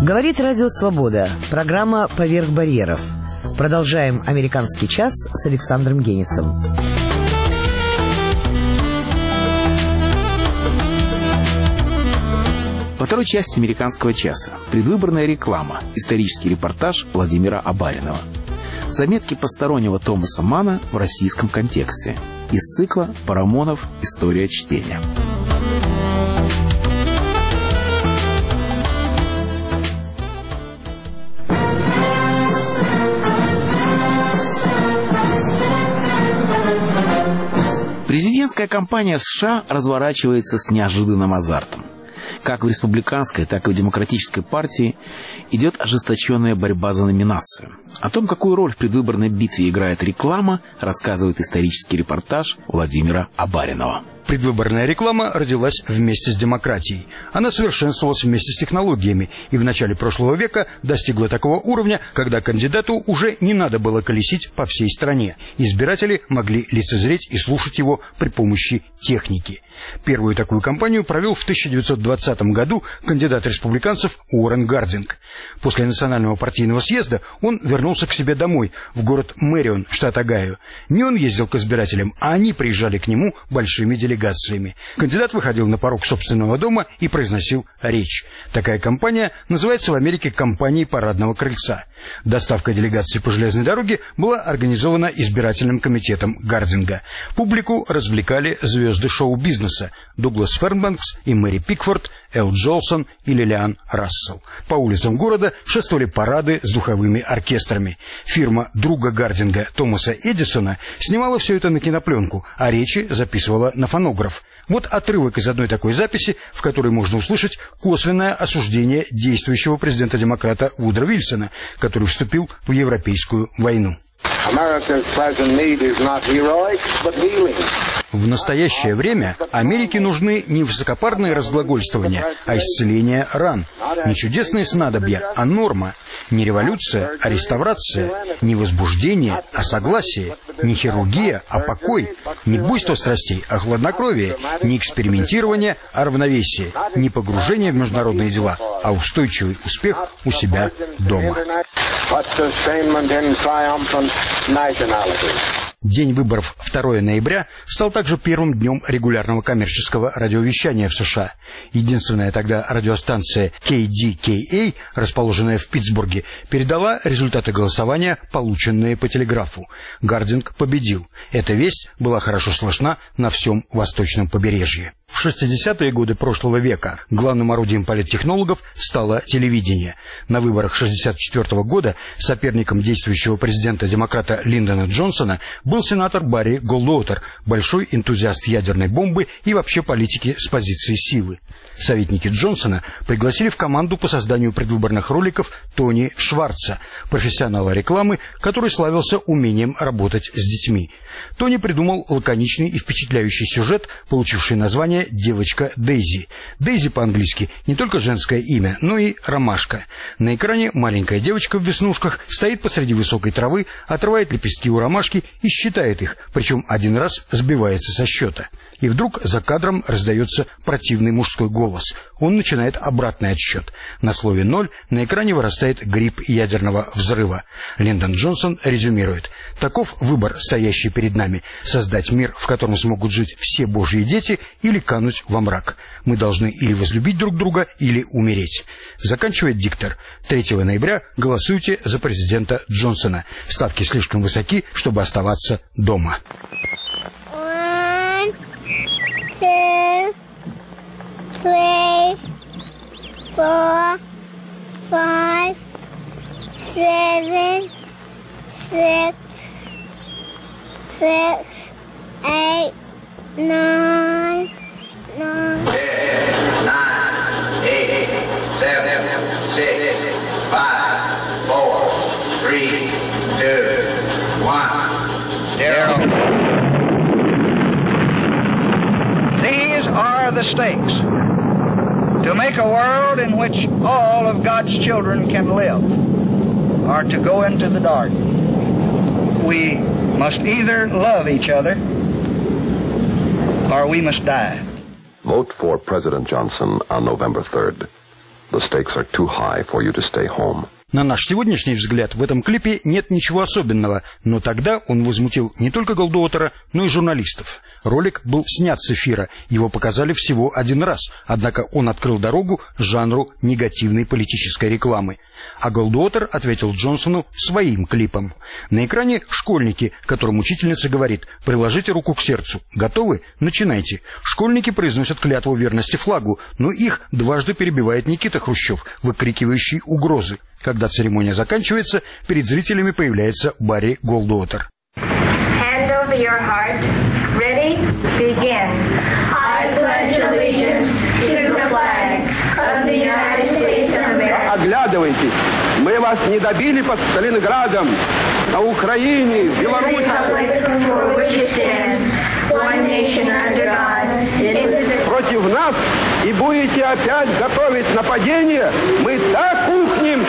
Говорит Радио Свобода. Программа «Поверх барьеров». Продолжаем «Американский час» с Александром Генисом. Во второй части «Американского часа» предвыборная реклама, исторический репортаж Владимира Абаринова. Заметки постороннего Томаса Манна в российском контексте. Из цикла «Парамонов. История чтения». Президентская кампания в США разворачивается с неожиданным азартом. Как в республиканской, так и в демократической партии идет ожесточенная борьба за номинацию. О том, какую роль в предвыборной битве играет реклама, рассказывает исторический репортаж Владимира Абаринова. Предвыборная реклама родилась вместе с демократией. Она совершенствовалась вместе с технологиями и в начале прошлого века достигла такого уровня, когда кандидату уже не надо было колесить по всей стране. Избиратели могли лицезреть и слушать его при помощи техники. Первую такую кампанию провел в 1920 году кандидат республиканцев Уоррен Гардинг. После национального партийного съезда он вернулся к себе домой, в город Мэрион, штат Огайо. Не он ездил к избирателям, а они приезжали к нему большими делегациями. Кандидат выходил на порог собственного дома и произносил речь. Такая кампания называется в Америке кампанией парадного крыльца. Доставка делегации по железной дороге была организована избирательным комитетом Гардинга. Публику развлекали звезды шоу-бизнеса Дуглас Фернбанкс и Мэри Пикфорд, Эл Джолсон и Лилиан Рассел. По улицам города шествовали парады с духовыми оркестрами. Фирма друга Гардинга Томаса Эдисона снимала все это на кинопленку, а речи записывала на фонограф. Вот отрывок из одной такой записи, в которой можно услышать косвенное осуждение действующего президента-демократа Вудро Вильсона, который вступил в Европейскую войну. В настоящее время Америке нужны не высокопарные разглагольствования, а исцеление ран. Не чудесные снадобья, а норма. Не революция, а реставрация. Не возбуждение, а согласие. Не хирургия, а покой. Не буйство страстей, а хладнокровие. Не экспериментирование, а равновесие. Не погружение в международные дела, а устойчивый успех у себя дома. День выборов 2 ноября стал также первым днем регулярного коммерческого радиовещания в США. Единственная тогда радиостанция KDKA, расположенная в Питтсбурге, передала результаты голосования, полученные по телеграфу. Гардинг победил. Эта весть была хорошо слышна на всем восточном побережье. В 60-е годы прошлого века главным орудием политтехнологов стало телевидение. На выборах 1964 года соперником действующего президента-демократа Линдона Джонсона был сенатор Барри Голдуотер, большой энтузиаст ядерной бомбы и вообще политики с позиции силы. Советники Джонсона пригласили в команду по созданию предвыборных роликов Тони Шварца, профессионала рекламы, который славился умением работать с детьми. Тони придумал лаконичный и впечатляющий сюжет, получивший название «Девочка Дейзи». Дейзи по-английски не только женское имя, но и ромашка. На экране маленькая девочка в веснушках стоит посреди высокой травы, отрывает лепестки у ромашки и считает их, причем один раз сбивается со счета. И вдруг за кадром раздается противный мужской голос. Он начинает обратный отсчет. На слове «0» на экране вырастает гриб ядерного взрыва. Линдон Джонсон резюмирует: «Таков выбор, стоящий перед нами: создать мир, в котором смогут жить все Божьи дети, или кануть во мрак. Мы должны или возлюбить друг друга, или умереть». Заканчивает диктор: 3 ноября голосуйте за президента Джонсона. Ставки слишком высоки, чтобы оставаться дома. 1, 2, 3, 4, 5, 7, 6, 8, 9, 10, 9, 8, 7, 6, 5, 4, 3, 2, 1, 0. These are the stakes to make a world in which all of God's children can live, or to go into the dark. We must either love each other or we must die. Vote for President Johnson on November 3rd. The stakes are too high for you to stay home. На наш сегодняшний взгляд, в этом клипе нет ничего особенного, но тогда он возмутил не только Голдуотера, но и журналистов. Ролик был снят с эфира, его показали всего один раз, однако он открыл дорогу жанру негативной политической рекламы. А Голдуотер ответил Джонсону своим клипом. На экране школьники, которым учительница говорит: «Приложите руку к сердцу. Готовы? Начинайте». Школьники произносят клятву верности флагу, но их дважды перебивает Никита Хрущев, выкрикивающий угрозы. Когда церемония заканчивается, перед зрителями появляется Барри Голдуотер. Hand over your heart. Ready? Begin. I pledge allegiance to the flag of the United States of America. Оглядывайтесь, мы вас не добили под Сталинградом, на Украине, в Беларуси. Против нас и будете опять готовить нападение, мы так ухнем,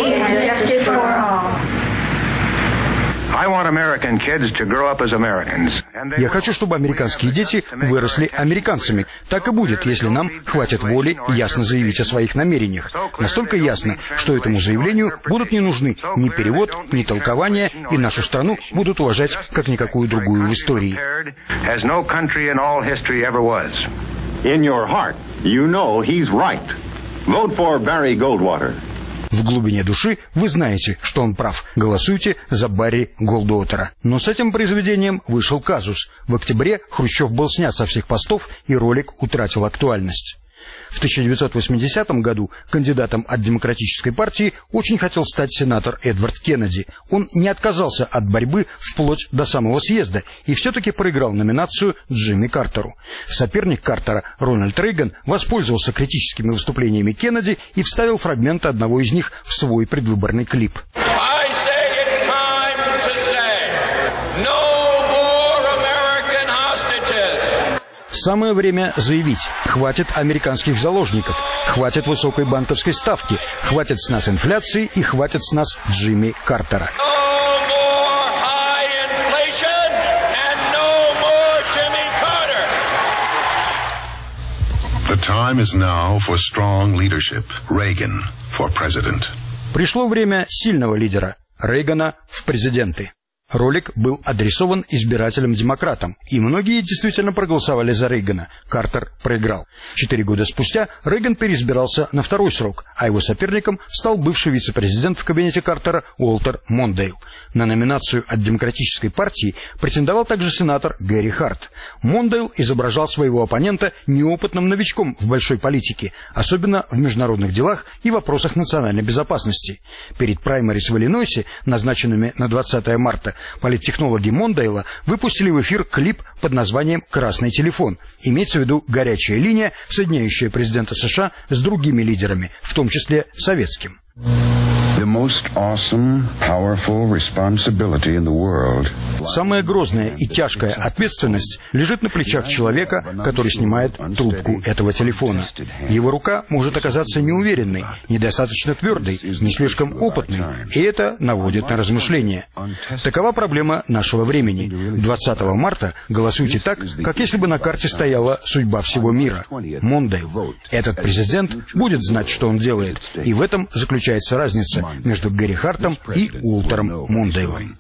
Я хочу, чтобы американские дети выросли американцами. Так и будет, если нам хватит воли ясно заявить о своих намерениях. Настолько ясно, что этому заявлению будут не нужны ни перевод, ни толкования, и нашу страну будут уважать как никакую другую в истории. In your heart, you know he's right. Vote for Barry Goldwater. В глубине души вы знаете, что он прав. Голосуйте за Барри Голдуотера. Но с этим произведением вышел казус. В октябре Хрущев был снят со всех постов, и ролик утратил актуальность. В 1980 году кандидатом от Демократической партии очень хотел стать сенатор Эдвард Кеннеди. Он не отказался от борьбы вплоть до самого съезда и все-таки проиграл номинацию Джимми Картеру. Соперник Картера, Рональд Рейган, воспользовался критическими выступлениями Кеннеди и вставил фрагмент одного из них в свой предвыборный клип. Самое время заявить: хватит американских заложников, хватит высокой банковской ставки, хватит с нас инфляции и хватит с нас Джимми Картера. The time is now for strong leadership. Reagan for president. Пришло время сильного лидера, Рейгана в президенты. Ролик был адресован избирателям-демократам, и многие действительно проголосовали за Рейгана. Картер проиграл. 4 года спустя Рейган переизбирался на второй срок, а его соперником стал бывший вице-президент в кабинете Картера Уолтер Мондейл. На номинацию от Демократической партии претендовал также сенатор Гэри Харт. Мондейл изображал своего оппонента неопытным новичком в большой политике, особенно в международных делах и вопросах национальной безопасности. Перед праймерис в Иллинойсе, назначенными на 20 марта, политтехнологи Мондейла выпустили в эфир клип под названием «Красный телефон». Имеется в виду горячая линия, соединяющая президента США с другими лидерами, в том числе советским. Самая грозная и тяжкая ответственность лежит на плечах человека, который снимает трубку этого телефона. Его рука может оказаться неуверенной, недостаточно твердой, не слишком опытной, и это наводит на размышления. Такова проблема нашего времени. 20 марта голосуйте так, как если бы на карте стояла судьба всего мира. Мондейл. Этот президент будет знать, что он делает, и в этом заключается разница между Гэри Хартом и Уолтером Мондейлом.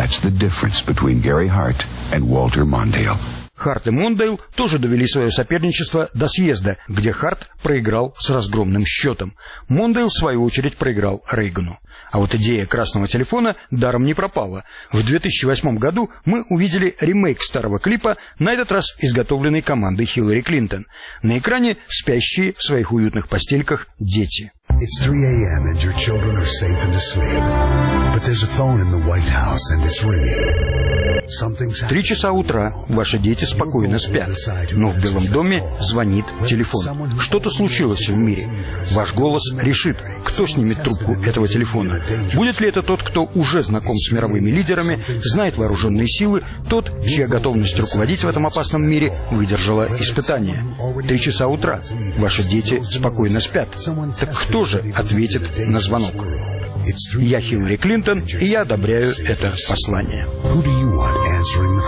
Харт и Мондейл тоже довели свое соперничество до съезда, где Харт проиграл с разгромным счетом. Мондейл, в свою очередь, проиграл Рейгану. А вот идея красного телефона даром не пропала. В 2008 году мы увидели ремейк старого клипа, на этот раз изготовленный командой Хиллари Клинтон. На экране спящие в своих уютных постельках дети. It's 3 a.m. and your children are safe and asleep. But there's a phone in the White House and it's ringing. 3 часа утра, ваши дети спокойно спят, но в Белом доме звонит телефон. Что-то случилось в мире. Ваш голос решит, кто снимет трубку этого телефона. Будет ли это тот, кто уже знаком с мировыми лидерами, знает вооруженные силы, тот, чья готовность руководить в этом опасном мире выдержала испытание. 3 часа утра, ваши дети спокойно спят. Так кто же ответит на звонок? Я Хиллари Клинтон, и я одобряю это послание.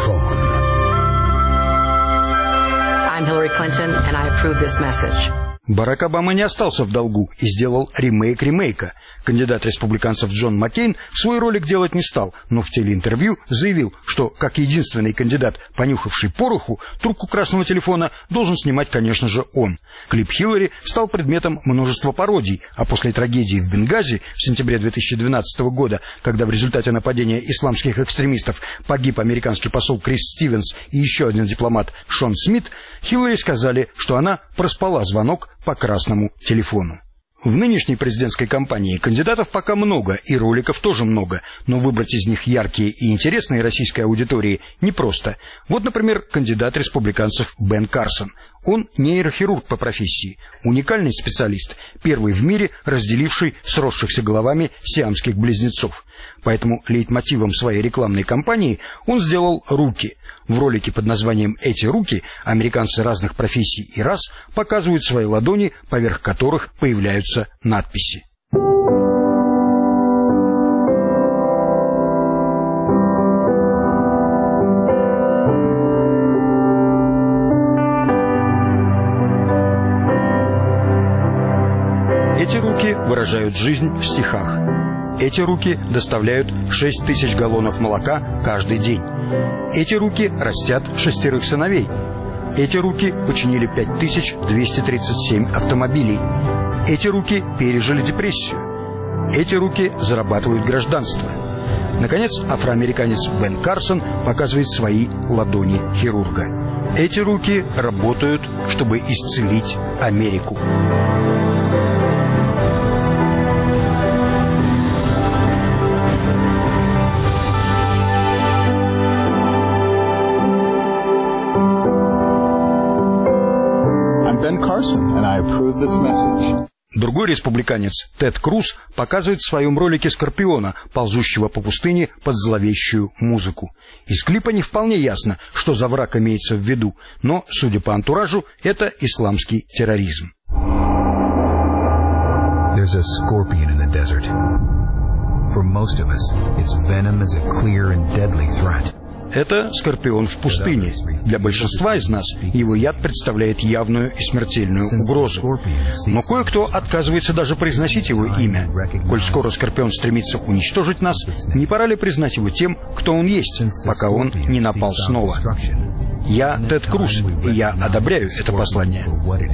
I'm Hillary Clinton, and I approve this message. Барак Обама не остался в долгу и сделал ремейк ремейка. Кандидат республиканцев Джон Маккейн свой ролик делать не стал, но в телеинтервью заявил, что, как единственный кандидат, понюхавший пороху, трубку красного телефона должен снимать, конечно же, он. Клип Хиллари стал предметом множества пародий, а после трагедии в Бенгази в сентябре 2012 года, когда в результате нападения исламских экстремистов погиб американский посол Крис Стивенс и еще один дипломат Шон Смит, Хиллари сказали, что она проспала звонок по красному телефону. В нынешней президентской кампании кандидатов пока много, и роликов тоже много, но выбрать из них яркие и интересные российской аудитории непросто. Вот, например, кандидат республиканцев Бен Карсон. Он нейрохирург по профессии, уникальный специалист, первый в мире разделивший сросшихся головами сиамских близнецов. Поэтому лейтмотивом своей рекламной кампании он сделал руки. В ролике под названием «Эти руки» американцы разных профессий и рас показывают свои ладони, поверх которых появляются надписи. Эти руки выражают жизнь в стихах. Эти руки доставляют 6000 галлонов молока каждый день. Эти руки растят 6 сыновей. Эти руки починили 5237 автомобилей. Эти руки пережили депрессию. Эти руки зарабатывают гражданство. Наконец, афроамериканец Бен Карсон показывает свои ладони хирурга. Эти руки работают, чтобы исцелить Америку. Другой республиканец, Тед Круз, показывает в своем ролике скорпиона, ползущего по пустыне под зловещую музыку. Из клипа не вполне ясно, что за враг имеется в виду, но, судя по антуражу, это исламский терроризм. There's a scorpion in the desert. For most of us, its venom is a clear and deadly threat. Это скорпион в пустыне. Для большинства из нас его яд представляет явную и смертельную угрозу. Но кое-кто отказывается даже произносить его имя. Коль скоро скорпион стремится уничтожить нас, не пора ли признать его тем, кто он есть, пока он не напал снова? Я Тед Круз, и я одобряю это послание.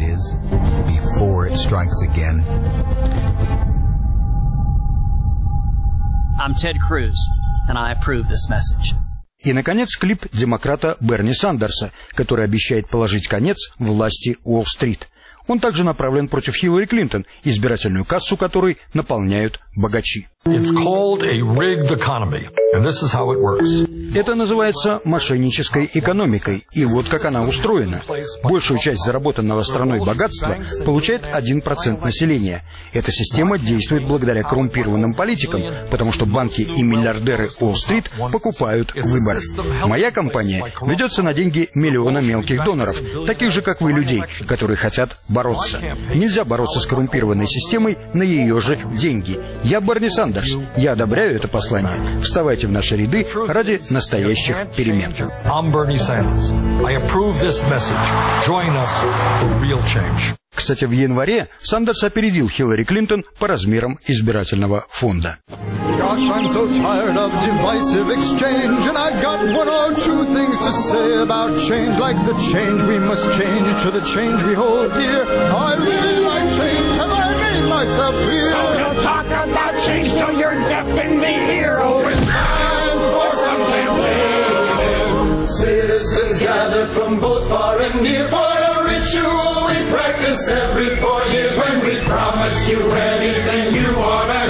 I'm Ted Cruz, and I approve this message. И, наконец, клип демократа Берни Сандерса, который обещает положить конец власти Уолл-стрит. Он также направлен против Хиллари Клинтон, избирательную кассу которой наполняют богачи. Это называется мошеннической экономикой, и вот как она устроена. Большую часть заработанного страной богатства получает 1% населения. Эта система действует благодаря коррумпированным политикам, потому что банки и миллиардеры Уолл-стрит покупают выборы. Моя компания ведется на деньги миллиона мелких доноров, таких же, как вы, людей, которые хотят бороться. Нельзя бороться с коррумпированной системой на ее же деньги. Я Берни Сандерс. Я одобряю это послание. Вставайте в наши ряды ради настоящих перемен. Кстати, в январе Сандерс опередил Хиллари Клинтон по размерам избирательного фонда. Gosh, I'm so tired of divisive exchange, and I got one or two things to say about change, like the change we must change to the change we hold dear. I really like change, have I made myself clear? So don't talk about change till you're deaf in the ear. Oh, it's time for something new. Citizens gather from both far and near for a ritual we practice every 4 years when we promise you anything you want to